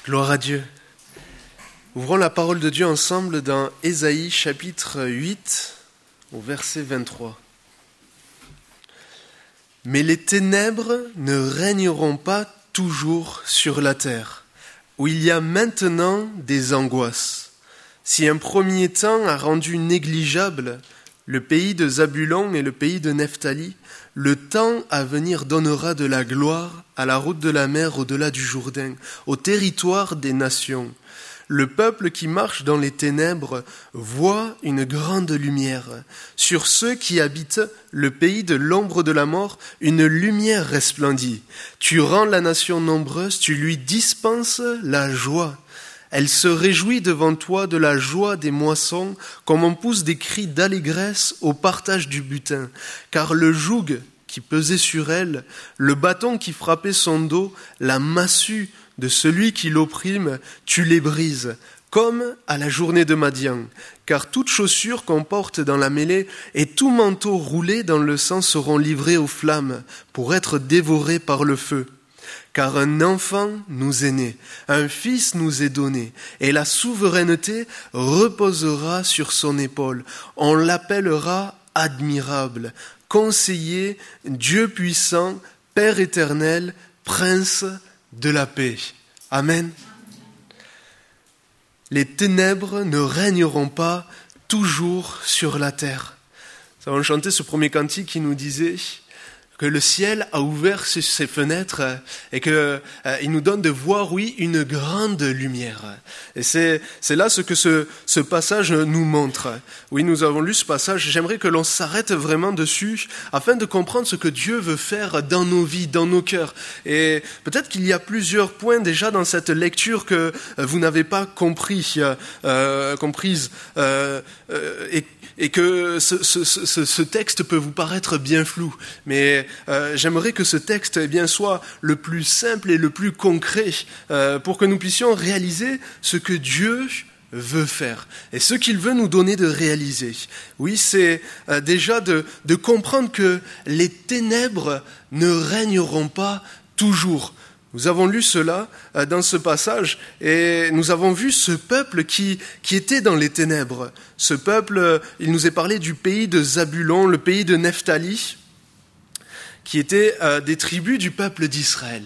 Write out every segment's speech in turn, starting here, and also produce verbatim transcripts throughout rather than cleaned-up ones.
Gloire à Dieu. Ouvrons la parole de Dieu ensemble dans Ésaïe chapitre huit, au verset vingt-trois. Mais les ténèbres ne régneront pas toujours sur la terre, où il y a maintenant des angoisses. Si un premier temps a rendu négligeable le pays de Zabulon et le pays de Nephtali, le temps à venir donnera de la gloire à la route de la mer au-delà du Jourdain, au territoire des nations. Le peuple qui marche dans les ténèbres voit une grande lumière. Sur ceux qui habitent le pays de l'ombre de la mort, une lumière resplendit. Tu rends la nation nombreuse, tu lui dispenses la joie. Elle se réjouit devant toi de la joie des moissons, comme on pousse des cris d'allégresse au partage du butin. Car le joug qui pesait sur elle, le bâton qui frappait son dos, la massue de celui qui l'opprime, tu les brises, comme à la journée de Madian. Car toute chaussure qu'on porte dans la mêlée et tout manteau roulé dans le sang seront livrés aux flammes pour être dévorés par le feu. Car un enfant nous est né, un fils nous est donné, et la souveraineté reposera sur son épaule. On l'appellera admirable, conseiller, Dieu puissant, Père éternel, Prince de la paix. Amen. Les ténèbres ne régneront pas toujours sur la terre. Nous avons chanté ce premier cantique qui nous disait que le ciel a ouvert ses fenêtres et qu'il euh, nous donne de voir, oui, une grande lumière. Et c'est, c'est là ce que ce, ce passage nous montre. Oui, nous avons lu ce passage. J'aimerais que l'on s'arrête vraiment dessus afin de comprendre ce que Dieu veut faire dans nos vies, dans nos cœurs. Et peut-être qu'il y a plusieurs points déjà dans cette lecture que vous n'avez pas compris, euh, comprises, euh, euh, et et que ce, ce, ce, ce texte peut vous paraître bien flou. Mais euh, j'aimerais que ce texte eh bien, soit le plus simple et le plus concret euh, pour que nous puissions réaliser ce que Dieu veut faire et ce qu'il veut nous donner de réaliser. Oui, c'est euh, déjà de, de comprendre que les ténèbres ne régneront pas toujours. Nous avons lu cela dans ce passage et nous avons vu ce peuple qui, qui était dans les ténèbres. Ce peuple, il nous est parlé du pays de Zabulon, le pays de Nephtali, qui étaient euh, des tribus du peuple d'Israël.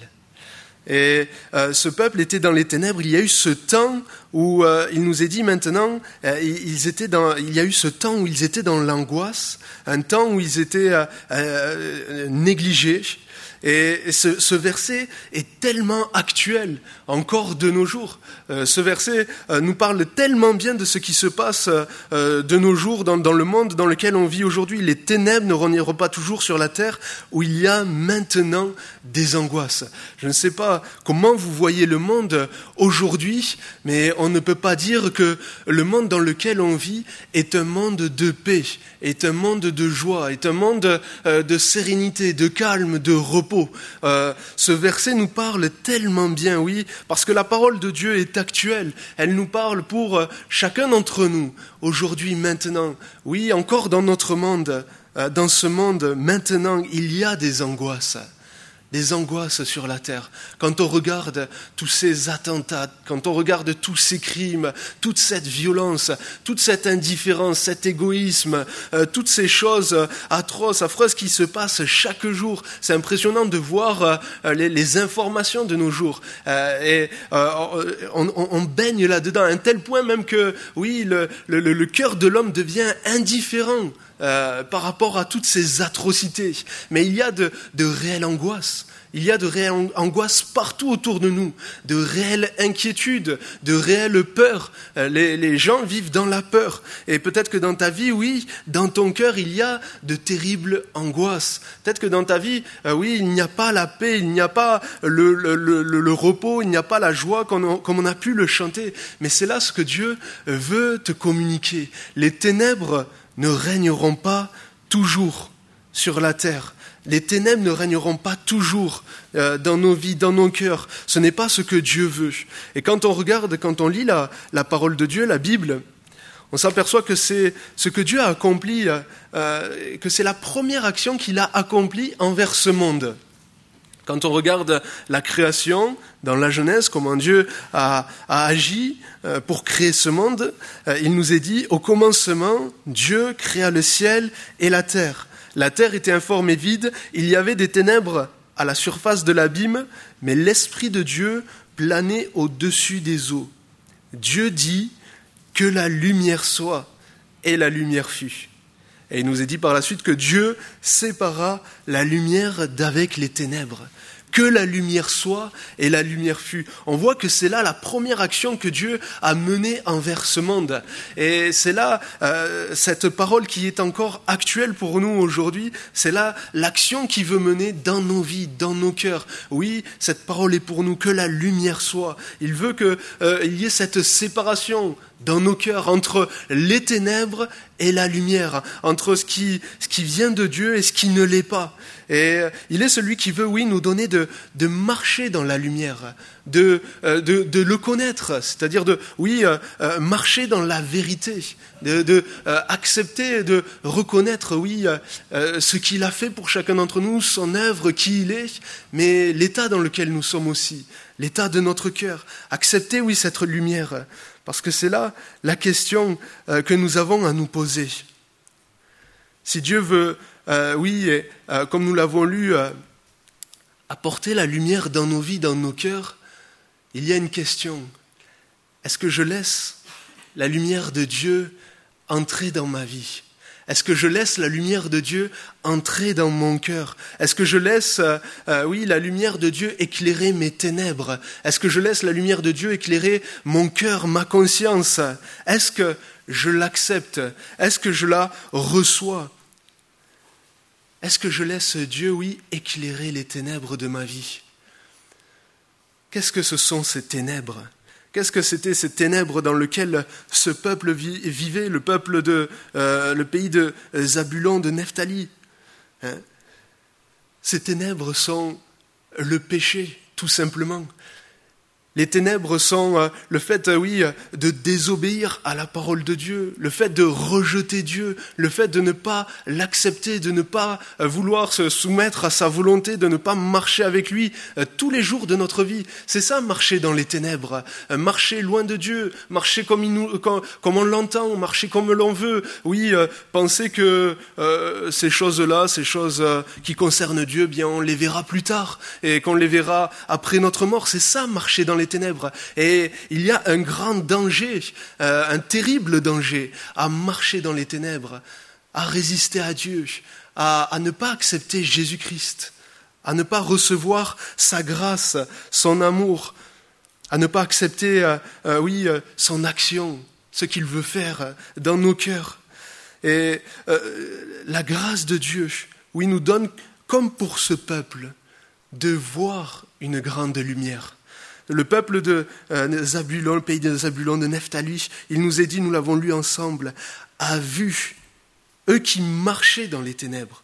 Et euh, ce peuple était dans les ténèbres. Il y a eu ce temps où euh, il nous est dit maintenant, euh, ils étaient dans, il y a eu ce temps où ils étaient dans l'angoisse, un temps où ils étaient euh, euh, négligés. Et ce, ce verset est tellement actuel encore de nos jours. Euh, ce verset euh, nous parle tellement bien de ce qui se passe euh, de nos jours dans, dans le monde dans lequel on vit aujourd'hui. Les ténèbres ne régneront pas toujours sur la terre où il y a maintenant des angoisses. Je ne sais pas comment vous voyez le monde aujourd'hui, mais on ne peut pas dire que le monde dans lequel on vit est un monde de paix, est un monde de joie, est un monde euh, de sérénité, de calme, de repos. Euh, ce verset nous parle tellement bien, oui, parce que la parole de Dieu est actuelle. Elle nous parle pour euh, chacun d'entre nous, aujourd'hui, maintenant. Oui, encore dans notre monde, euh, dans ce monde, maintenant, il y a des angoisses. Des angoisses sur la terre. Quand on regarde tous ces attentats, quand on regarde tous ces crimes, toute cette violence, toute cette indifférence, cet égoïsme, euh, toutes ces choses atroces, affreuses qui se passent chaque jour. C'est impressionnant de voir euh, les, les informations de nos jours. Euh, et euh, on, on, on baigne là-dedans à un tel point même que, oui, le, le, le cœur de l'homme devient indifférent Euh, par rapport à toutes ces atrocités. Mais il y a de, de réelles angoisses. Il y a de réelles angoisses partout autour de nous, de réelles inquiétudes, de réelles peurs. Euh, les, les gens vivent dans la peur. Et peut-être que dans ta vie, oui, dans ton cœur, il y a de terribles angoisses. Peut-être que dans ta vie, euh, oui, il n'y a pas la paix, il n'y a pas le, le, le, le repos, il n'y a pas la joie comme on, comme on a pu le chanter. Mais c'est là ce que Dieu veut te communiquer. Les ténèbres ne régneront pas toujours sur la terre. Les ténèbres ne régneront pas toujours euh, dans nos vies, dans nos cœurs. Ce n'est pas ce que Dieu veut. Et quand on regarde, quand on lit la, la parole de Dieu, la Bible, on s'aperçoit que c'est ce que Dieu a accompli, euh, que c'est la première action qu'il a accomplie envers ce monde. Quand on regarde la création dans la Genèse, comment Dieu a, a agi pour créer ce monde, il nous est dit, au commencement, Dieu créa le ciel et la terre. La terre était informe et vide, il y avait des ténèbres à la surface de l'abîme, mais l'Esprit de Dieu planait au-dessus des eaux. Dieu dit que la lumière soit, et la lumière fut. Et il nous est dit par la suite que Dieu sépara la lumière d'avec les ténèbres. Que la lumière soit et la lumière fut. On voit que c'est là la première action que Dieu a menée envers ce monde. Et c'est là euh, cette parole qui est encore actuelle pour nous aujourd'hui. C'est là l'action qu'il veut mener dans nos vies, dans nos cœurs. Oui, cette parole est pour nous, que la lumière soit. Il veut qu'il euh, y ait cette séparation dans nos cœurs entre les ténèbres et la lumière, entre ce qui, ce qui vient de Dieu et ce qui ne l'est pas. Et il est celui qui veut, oui, nous donner de, de marcher dans la lumière, de, de, de le connaître, c'est-à-dire de, oui, euh, marcher dans la vérité, de, de euh, accepter, de reconnaître, oui, euh, ce qu'il a fait pour chacun d'entre nous, son œuvre, qui il est, mais l'état dans lequel nous sommes aussi, l'état de notre cœur. Accepter, oui, cette lumière, parce que c'est là la question euh, que nous avons à nous poser. Si Dieu veut, euh, oui, et, euh, comme nous l'avons lu, euh, apporter la lumière dans nos vies, dans nos cœurs, il y a une question. Est-ce que je laisse la lumière de Dieu entrer dans ma vie ? Est-ce que je laisse la lumière de Dieu entrer dans mon cœur ? Est-ce que je laisse, euh, euh, oui, la lumière de Dieu éclairer mes ténèbres ? Est-ce que je laisse la lumière de Dieu éclairer mon cœur, ma conscience ? Est-ce que je l'accepte ? Est-ce que je la reçois ? Est-ce que je laisse Dieu, oui, éclairer les ténèbres de ma vie ? Qu'est-ce que ce sont ces ténèbres ? Qu'est-ce que c'était ces ténèbres dans lesquelles ce peuple vivait, le peuple de, euh, le pays de Zabulon, de Nephtali, hein ? Ces ténèbres sont le péché, tout simplement. Les ténèbres sont euh, le fait, euh, oui, de désobéir à la parole de Dieu, le fait de rejeter Dieu, le fait de ne pas l'accepter, de ne pas euh, vouloir se soumettre à sa volonté, de ne pas marcher avec lui euh, tous les jours de notre vie. C'est ça, marcher dans les ténèbres, euh, marcher loin de Dieu, marcher comme, il nous, comme, comme on l'entend, marcher comme l'on veut. Oui, euh, penser que euh, ces choses-là, ces choses euh, qui concernent Dieu, bien on les verra plus tard et qu'on les verra après notre mort. C'est ça, marcher dans les ténèbres. Et il y a un grand danger, euh, un terrible danger à marcher dans les ténèbres, à résister à Dieu, à, à ne pas accepter Jésus-Christ, à ne pas recevoir sa grâce, son amour, à ne pas accepter, euh, euh, oui, euh, son action, ce qu'il veut faire dans nos cœurs. Et euh, la grâce de Dieu, oui, nous donne, comme pour ce peuple, de voir une grande lumière. Le peuple de euh, Zabulon, le pays de Zabulon, de Nephtali, il nous est dit, nous l'avons lu ensemble, a vu, eux qui marchaient dans les ténèbres.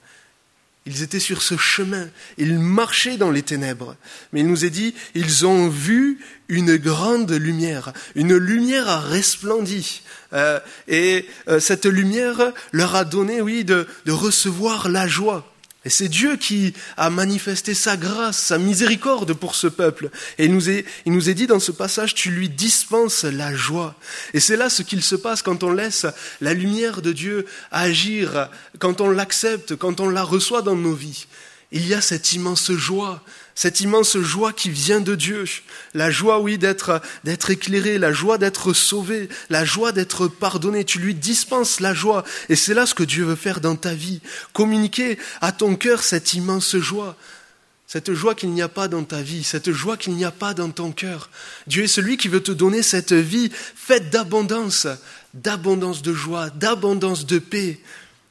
Ils étaient sur ce chemin, ils marchaient dans les ténèbres. Mais il nous est dit, ils ont vu une grande lumière, une lumière a resplendi. Euh, et euh, cette lumière leur a donné, oui, de, de recevoir la joie. Et c'est Dieu qui a manifesté sa grâce, sa miséricorde pour ce peuple. Et il nous est, il nous est dit dans ce passage, tu lui dispenses la joie. Et c'est là ce qu'il se passe quand on laisse la lumière de Dieu agir, quand on l'accepte, quand on la reçoit dans nos vies. Il y a cette immense joie, cette immense joie qui vient de Dieu. La joie, oui, d'être, d'être éclairé, la joie d'être sauvé, la joie d'être pardonné. Tu lui dispenses la joie. Et c'est là ce que Dieu veut faire dans ta vie. Communiquer à ton cœur cette immense joie. Cette joie qu'il n'y a pas dans ta vie, cette joie qu'il n'y a pas dans ton cœur. Dieu est celui qui veut te donner cette vie faite d'abondance, d'abondance de joie, d'abondance de paix.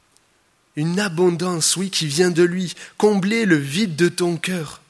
Une abondance, oui, qui vient de lui. Combler le vide de ton cœur.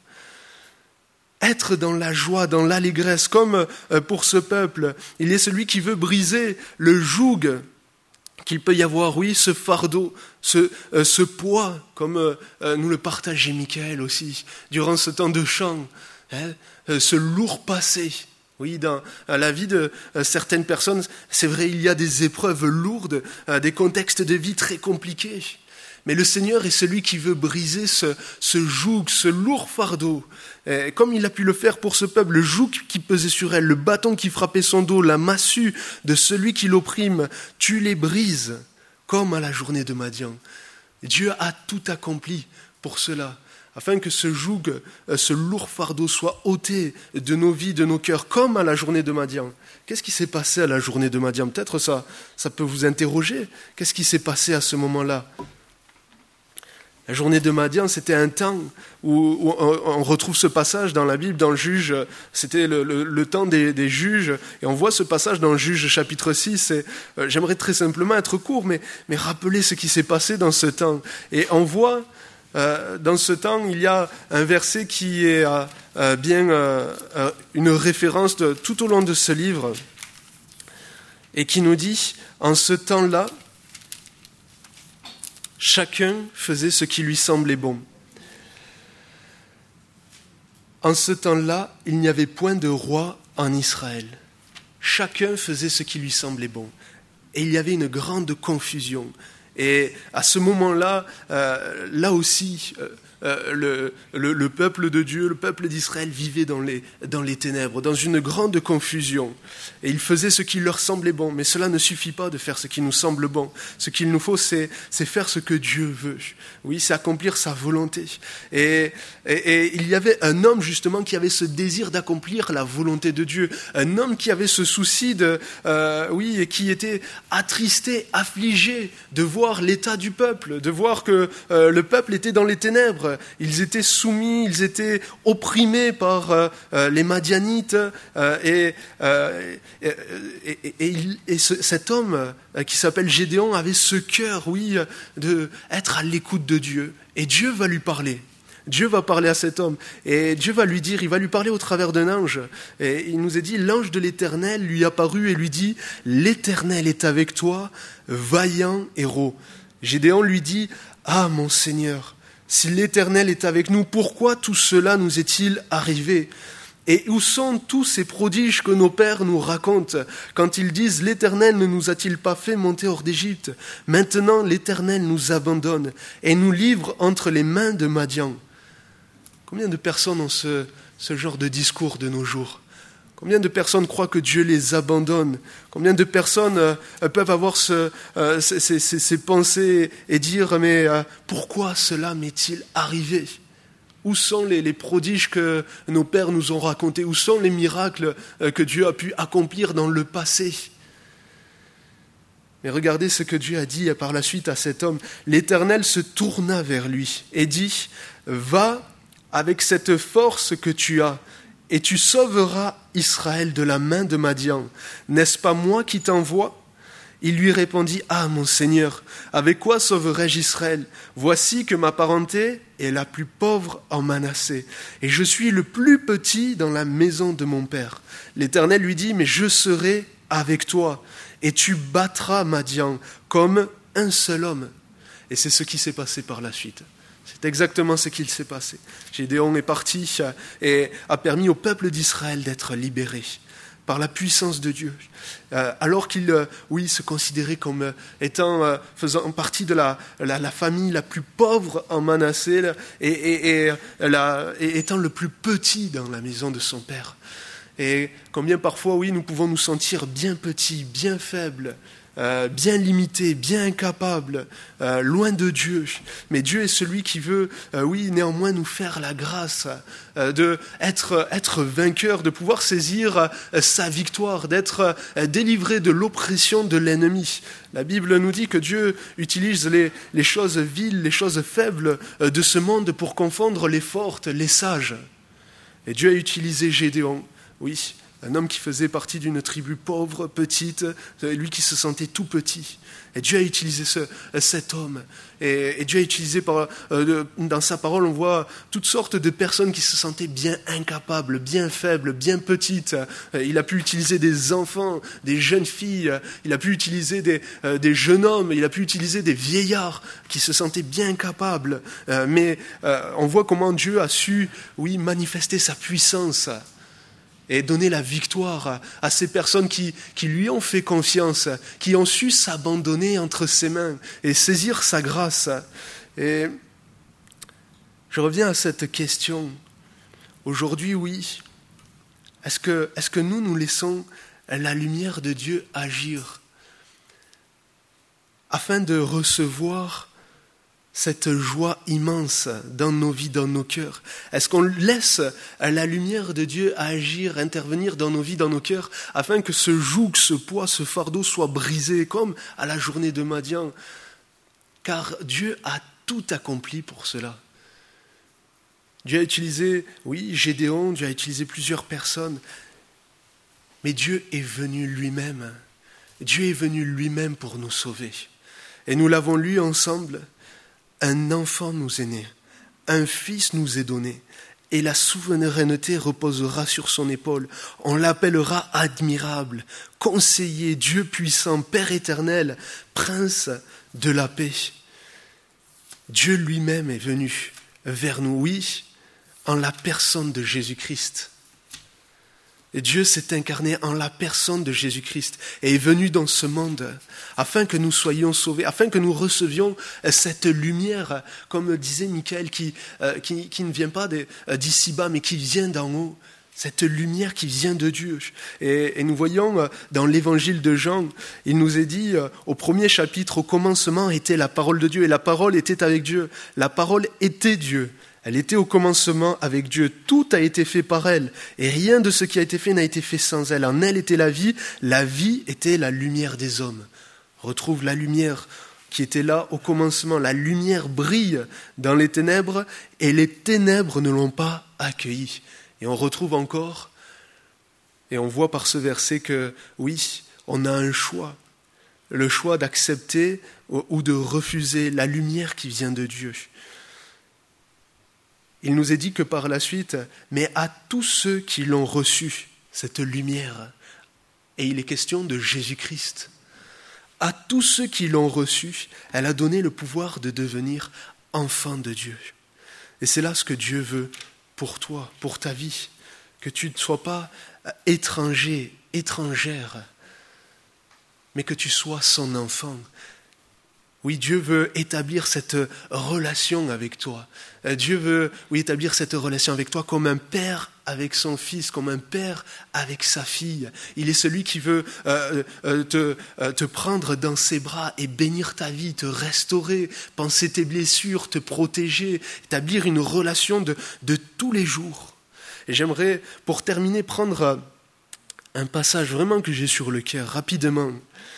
Être dans la joie, dans l'allégresse, comme pour ce peuple. Il est celui qui veut briser le joug qu'il peut y avoir, oui, ce fardeau, ce, euh, ce poids, comme euh, nous le partageait Michael aussi, durant ce temps de chant, hein, euh, ce lourd passé. Oui, dans la vie de euh, certaines personnes, c'est vrai, il y a des épreuves lourdes, euh, des contextes de vie très compliqués. Mais le Seigneur est celui qui veut briser ce, ce joug, ce lourd fardeau. Et comme il a pu le faire pour ce peuple, le joug qui pesait sur elle, le bâton qui frappait son dos, la massue de celui qui l'opprime, tu les brises comme à la journée de Madian. Dieu a tout accompli pour cela, afin que ce joug, ce lourd fardeau soit ôté de nos vies, de nos cœurs, comme à la journée de Madian. Qu'est-ce qui s'est passé à la journée de Madian ? Peut-être ça, ça peut vous interroger. Qu'est-ce qui s'est passé à ce moment-là ? La journée de Madian, c'était un temps où, où on retrouve ce passage dans la Bible, dans le Juge, c'était le, le, le temps des, des juges, et on voit ce passage dans le Juge chapitre six, et euh, j'aimerais très simplement être court, mais, mais rappeler ce qui s'est passé dans ce temps. Et on voit, euh, dans ce temps, il y a un verset qui est euh, euh, bien euh, euh, une référence de, tout au long de ce livre, et qui nous dit, en ce temps-là, chacun faisait ce qui lui semblait bon. En ce temps-là, il n'y avait point de roi en Israël. Chacun faisait ce qui lui semblait bon. Et il y avait une grande confusion. Et à ce moment-là, euh, là aussi, euh, euh, le, le, le peuple de Dieu, le peuple d'Israël vivait dans les, dans les ténèbres, dans une grande confusion. Et ils faisaient ce qui leur semblait bon. Mais cela ne suffit pas de faire ce qui nous semble bon. Ce qu'il nous faut, c'est, c'est faire ce que Dieu veut. Oui, c'est accomplir sa volonté. Et, et, et il y avait un homme, justement, qui avait ce désir d'accomplir la volonté de Dieu. Un homme qui avait ce souci de, euh, oui, et qui était attristé, affligé de voir l'état du peuple, de voir que euh, le peuple était dans les ténèbres. Ils étaient soumis, ils étaient opprimés par euh, euh, les Madianites. Euh, et, euh, et, et, et, et, et ce, cet homme euh, qui s'appelle Gédéon avait ce cœur, oui, d'être à l'écoute de Dieu. Et Dieu va lui parler. Dieu va parler à cet homme. Et Dieu va lui dire, il va lui parler au travers d'un ange. Et il nous est dit, l'ange de l'Éternel lui apparut et lui dit, « L'Éternel est avec toi, vaillant héros. » Gédéon lui dit, « Ah, mon Seigneur, si l'Éternel est avec nous, pourquoi tout cela nous est-il arrivé ? Et où sont tous ces prodiges que nos pères nous racontent quand ils disent « L'Éternel ne nous a-t-il pas fait monter hors d'Égypte ? Maintenant l'Éternel nous abandonne et nous livre entre les mains de Madian. » Combien de personnes ont ce, ce genre de discours de nos jours ? Combien de personnes croient que Dieu les abandonne ? Combien de personnes euh, peuvent avoir ce, euh, ces, ces, ces pensées et dire « Mais euh, pourquoi cela m'est-il arrivé ?» Où sont les, les prodiges que nos pères nous ont racontés ? Où sont les miracles euh, que Dieu a pu accomplir dans le passé ? Mais regardez ce que Dieu a dit par la suite à cet homme. L'Éternel se tourna vers lui et dit « Va avec cette force que tu as, et tu sauveras Israël de la main de Madian. N'est-ce pas moi qui t'envoie ? » Il lui répondit, « Ah, mon Seigneur, avec quoi sauverai-je Israël ? Voici que ma parenté est la plus pauvre en Manassé, et je suis le plus petit dans la maison de mon père. » L'Éternel lui dit, « Mais je serai avec toi, et tu battras Madian comme un seul homme. » Et c'est ce qui s'est passé par la suite. C'est exactement ce qu'il s'est passé. Gédéon est parti et a permis au peuple d'Israël d'être libéré par la puissance de Dieu. Euh, alors qu'il, euh, oui, se considérait comme euh, étant, euh, faisant partie de la, la, la famille la plus pauvre en Manassé et, et, et, la, et étant le plus petit dans la maison de son père. Et combien parfois, oui, nous pouvons nous sentir bien petits, bien faibles, Euh, bien limité, bien incapable, euh, loin de Dieu. Mais Dieu est celui qui veut, euh, oui, néanmoins nous faire la grâce euh, d'être être vainqueur, de pouvoir saisir euh, sa victoire, d'être euh, délivré de l'oppression de l'ennemi. La Bible nous dit que Dieu utilise les, les choses viles, les choses faibles euh, de ce monde pour confondre les fortes, les sages. Et Dieu a utilisé Gédéon, oui, un homme qui faisait partie d'une tribu pauvre, petite, lui qui se sentait tout petit. Et Dieu a utilisé ce, cet homme. Et, et Dieu a utilisé, par, euh, dans sa parole, on voit toutes sortes de personnes qui se sentaient bien incapables, bien faibles, bien petites. Il a pu utiliser des enfants, des jeunes filles, il a pu utiliser des, euh, des jeunes hommes, il a pu utiliser des vieillards qui se sentaient bien incapables. Euh, mais euh, on voit comment Dieu a su, oui, manifester sa puissance et donner la victoire à ces personnes qui, qui lui ont fait confiance, qui ont su s'abandonner entre ses mains et saisir sa grâce. Et je reviens à cette question. Aujourd'hui, oui, est-ce que, est-ce que nous, nous laissons la lumière de Dieu agir afin de recevoir cette joie immense dans nos vies, dans nos cœurs? Est-ce qu'on laisse la lumière de Dieu agir, intervenir dans nos vies, dans nos cœurs, afin que ce joug, ce poids, ce fardeau soit brisé, comme à la journée de Madian? Car Dieu a tout accompli pour cela. Dieu a utilisé, oui, Gédéon, Dieu a utilisé plusieurs personnes, mais Dieu est venu lui-même. Dieu est venu lui-même pour nous sauver. Et nous l'avons lu ensemble. Un enfant nous est né, un fils nous est donné, et la souveraineté reposera sur son épaule. On l'appellera admirable, conseiller, Dieu puissant, Père éternel, prince de la paix. Dieu lui-même est venu vers nous, oui, en la personne de Jésus-Christ. Et Dieu s'est incarné en la personne de Jésus-Christ et est venu dans ce monde afin que nous soyons sauvés, afin que nous recevions cette lumière, comme disait Michael, qui, euh, qui, qui ne vient pas de, euh, d'ici-bas, mais qui vient d'en haut. Cette lumière qui vient de Dieu. Et, et nous voyons euh, dans l'évangile de Jean, il nous est dit euh, au premier chapitre, au commencement était la parole de Dieu, et la parole était avec Dieu. La parole était Dieu. Elle était au commencement avec Dieu. Tout a été fait par elle. Et rien de ce qui a été fait n'a été fait sans elle. En elle était la vie. La vie était la lumière des hommes. On retrouve la lumière qui était là au commencement. La lumière brille dans les ténèbres et les ténèbres ne l'ont pas accueillie. Et on retrouve encore, et on voit par ce verset que, oui, on a un choix. Le choix d'accepter ou de refuser la lumière qui vient de Dieu. Il nous est dit que par la suite, mais à tous ceux qui l'ont reçu, cette lumière, et il est question de Jésus-Christ, à tous ceux qui l'ont reçu, elle a donné le pouvoir de devenir enfants de Dieu. Et c'est là ce que Dieu veut pour toi, pour ta vie, que tu ne sois pas étranger, étrangère, mais que tu sois son enfant. Oui, Dieu veut établir cette relation avec toi. Dieu veut oui, établir cette relation avec toi comme un père avec son fils, comme un père avec sa fille. Il est celui qui veut euh, euh, te, euh, te prendre dans ses bras et bénir ta vie, te restaurer, penser tes blessures, te protéger, établir une relation de, de tous les jours. Et j'aimerais, pour terminer, prendre un passage vraiment que j'ai sur le cœur, rapidement.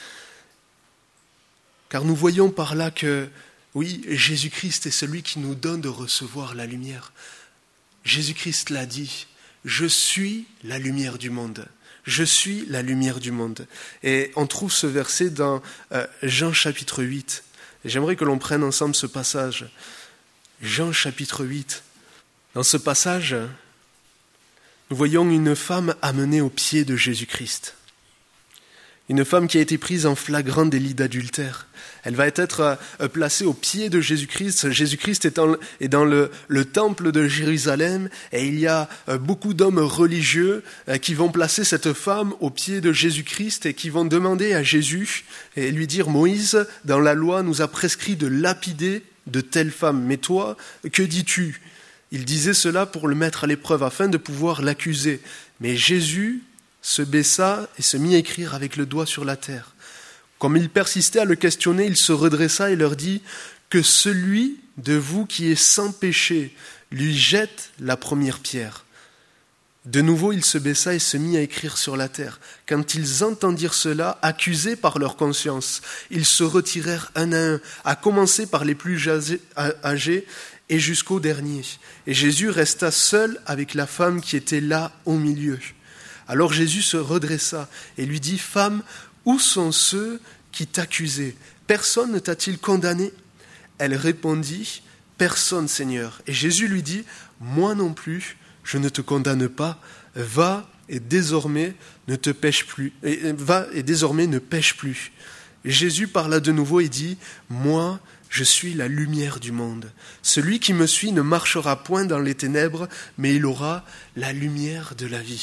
Car nous voyons par là que, oui, Jésus-Christ est celui qui nous donne de recevoir la lumière. Jésus-Christ l'a dit, « Je suis la lumière du monde. Je suis la lumière du monde. » Et on trouve ce verset dans euh, Jean chapitre huit. Et j'aimerais que l'on prenne ensemble ce passage. Jean chapitre huit. Dans ce passage, nous voyons une femme amenée aux pieds de Jésus-Christ. Une femme qui a été prise en flagrant délit d'adultère. Elle va être placée aux pieds de Jésus-Christ. Jésus-Christ est, en, est dans le, le temple de Jérusalem et il y a beaucoup d'hommes religieux qui vont placer cette femme aux pieds de Jésus-Christ et qui vont demander à Jésus et lui dire « Moïse, dans la loi, nous a prescrit de lapider de telles femmes. Mais toi, que dis-tu » Il disait cela pour le mettre à l'épreuve afin de pouvoir l'accuser. Mais Jésus se baissa et se mit à écrire avec le doigt sur la terre. Comme il persistait à le questionner, il se redressa et leur dit « Que celui de vous qui est sans péché lui jette la première pierre. » De nouveau, il se baissa et se mit à écrire sur la terre. Quand ils entendirent cela, accusés par leur conscience, ils se retirèrent un à un, à commencer par les plus âgés et jusqu'au dernier. Et Jésus resta seul avec la femme qui était là au milieu. Alors Jésus se redressa et lui dit « Femme, où sont ceux qui t'accusaient ? Personne ne t'a-t-il condamné ?» Elle répondit « Personne, Seigneur. » Et Jésus lui dit « Moi non plus, je ne te condamne pas. Va et désormais ne te pêche plus. Et va et désormais ne pêche plus. » Et Jésus parla de nouveau et dit « Moi, je suis la lumière du monde. Celui qui me suit ne marchera point dans les ténèbres, mais il aura la lumière de la vie. »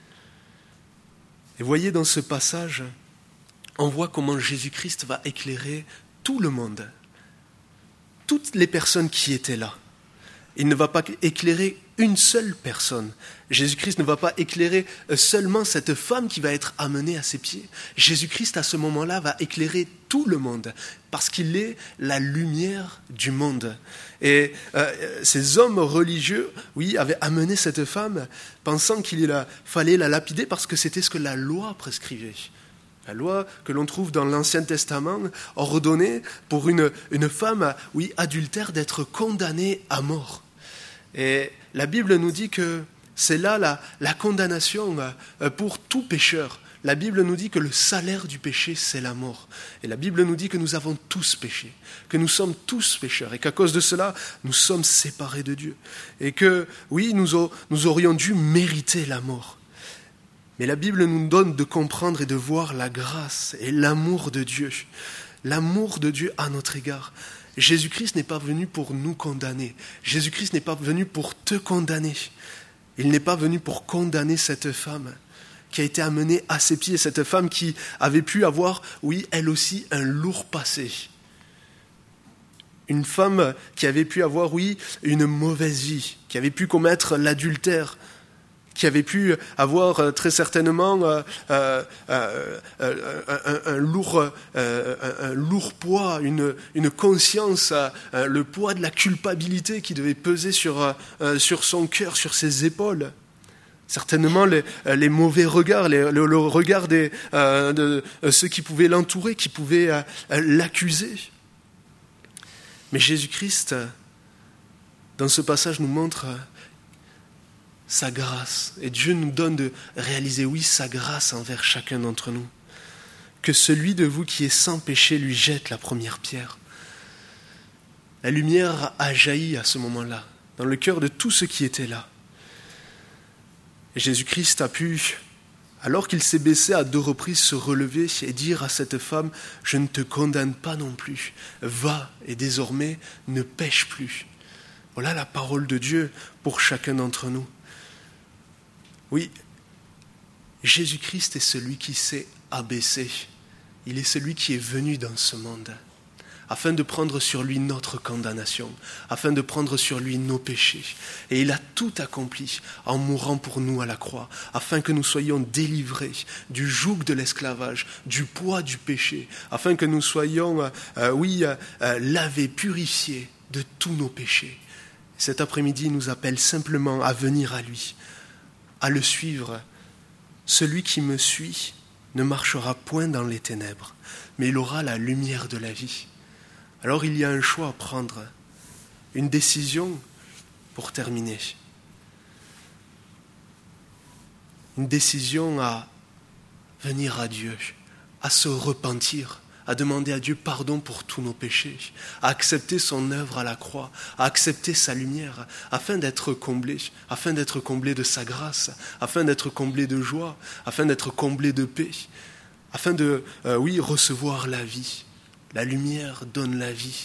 Et voyez dans ce passage, on voit comment Jésus-Christ va éclairer tout le monde. toutes les personnes qui étaient là. Il ne va pas éclairer une seule personne. Jésus-Christ ne va pas éclairer seulement cette femme qui va être amenée à ses pieds. Jésus-Christ, à ce moment-là, va éclairer tout le monde parce qu'il est la lumière du monde. Et euh, ces hommes religieux, oui, avaient amené cette femme pensant qu'il fallait la lapider parce que c'était ce que la loi prescrivait. La loi que l'on trouve dans l'Ancien Testament ordonnait pour une, une femme, oui, adultère, d'être condamnée à mort. Et la Bible nous dit que c'est là la, la condamnation pour tout pécheur. La Bible nous dit que le salaire du péché, c'est la mort. Et la Bible nous dit que nous avons tous péché, que nous sommes tous pécheurs et qu'à cause de cela, nous sommes séparés de Dieu. Et que, oui, nous, a, nous aurions dû mériter la mort. Mais la Bible nous donne de comprendre et de voir la grâce et l'amour de Dieu. L'amour de Dieu à notre égard. Jésus-Christ n'est pas venu pour nous condamner. Jésus-Christ n'est pas venu pour te condamner. Il n'est pas venu pour condamner cette femme qui a été amenée à ses pieds. Cette femme qui avait pu avoir, oui, elle aussi, un lourd passé. Une femme qui avait pu avoir, oui, une mauvaise vie, qui avait pu commettre l'adultère, qui avait pu avoir euh, très certainement euh, euh, euh, euh, un, un, lourd, euh, un, un lourd poids, une, une conscience, euh, le poids de la culpabilité qui devait peser sur, euh, sur son cœur, sur ses épaules. Certainement les, les mauvais regards, les, le, le regard des, euh, de euh, ceux qui pouvaient l'entourer, qui pouvaient euh, l'accuser. Mais Jésus-Christ, dans ce passage, nous montre sa grâce. Et Dieu nous donne de réaliser, oui, sa grâce envers chacun d'entre nous. Que celui de vous qui est sans péché lui jette la première pierre. La lumière a jailli à ce moment-là, dans le cœur de tous ceux qui étaient là. Et Jésus-Christ a pu, alors qu'il s'est baissé à deux reprises, se relever et dire à cette femme, « Je ne te condamne pas non plus. Va et désormais ne pêche plus. » Voilà la parole de Dieu pour chacun d'entre nous. Oui, Jésus-Christ est celui qui s'est abaissé. Il est celui qui est venu dans ce monde afin de prendre sur lui notre condamnation, afin de prendre sur lui nos péchés. Et il a tout accompli en mourant pour nous à la croix, afin que nous soyons délivrés du joug de l'esclavage, du poids du péché, afin que nous soyons, euh, oui, euh, lavés, purifiés de tous nos péchés. Cet après-midi, il nous appelle simplement à venir à lui, à le suivre. Celui qui me suit ne marchera point dans les ténèbres, mais il aura la lumière de la vie. Alors il y a un choix à prendre, une décision pour terminer. Une décision à venir à Dieu, à se repentir, à demander à Dieu pardon pour tous nos péchés, à accepter son œuvre à la croix, à accepter sa lumière, afin d'être comblé, afin d'être comblé de sa grâce, afin d'être comblé de joie, afin d'être comblé de paix, afin de, euh, oui, recevoir la vie. La lumière donne la vie.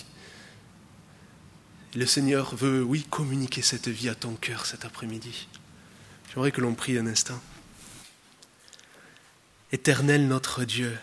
Le Seigneur veut, oui, communiquer cette vie à ton cœur cet après-midi. J'aimerais que l'on prie un instant. Éternel notre Dieu,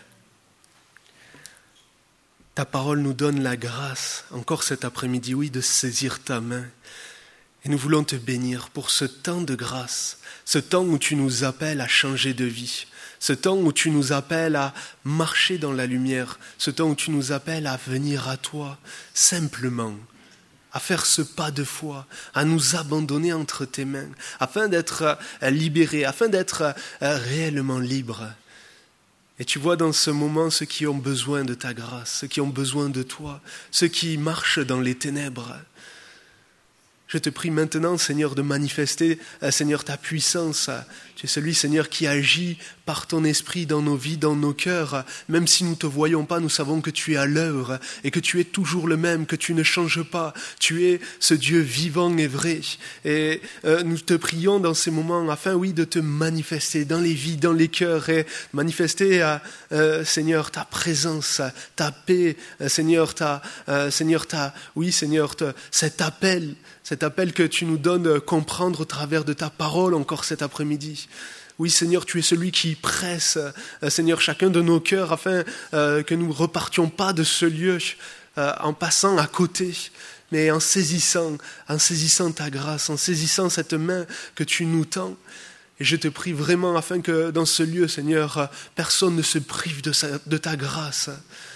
ta parole nous donne la grâce, encore cet après-midi, oui, de saisir ta main. Et nous voulons te bénir pour ce temps de grâce, ce temps où tu nous appelles à changer de vie, ce temps où tu nous appelles à marcher dans la lumière, ce temps où tu nous appelles à venir à toi, simplement, à faire ce pas de foi, à nous abandonner entre tes mains, afin d'être libérés, afin d'être réellement libres. Et tu vois dans ce moment ceux qui ont besoin de ta grâce, ceux qui ont besoin de toi, ceux qui marchent dans les ténèbres. Je te prie maintenant, Seigneur, de manifester, Seigneur, ta puissance. Tu es celui, Seigneur, qui agit par ton esprit dans nos vies, dans nos cœurs. Même si nous ne te voyons pas, nous savons que tu es à l'œuvre et que tu es toujours le même, que tu ne changes pas. Tu es ce Dieu vivant et vrai. Et euh, nous te prions dans ces moments afin, oui, de te manifester dans les vies, dans les cœurs et manifester, euh, euh, Seigneur, ta présence, ta paix, euh, Seigneur, ta, euh, Seigneur, ta, oui, Seigneur, ta, cet appel, cet appel que tu nous donnes à comprendre au travers de ta parole encore cet après-midi. Oui, Seigneur, tu es celui qui presse, euh, Seigneur, chacun de nos cœurs afin euh, que nous ne repartions pas de ce lieu euh, en passant à côté, mais en saisissant, en saisissant ta grâce, en saisissant cette main que tu nous tends. Et je te prie vraiment afin que dans ce lieu, Seigneur, personne ne se prive de, sa, de ta grâce.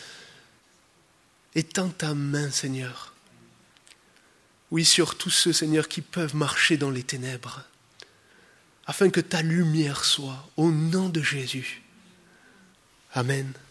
Étends ta main, Seigneur. Oui, sur tous ceux, Seigneur, qui peuvent marcher dans les ténèbres, afin que ta lumière soit, au nom de Jésus. Amen.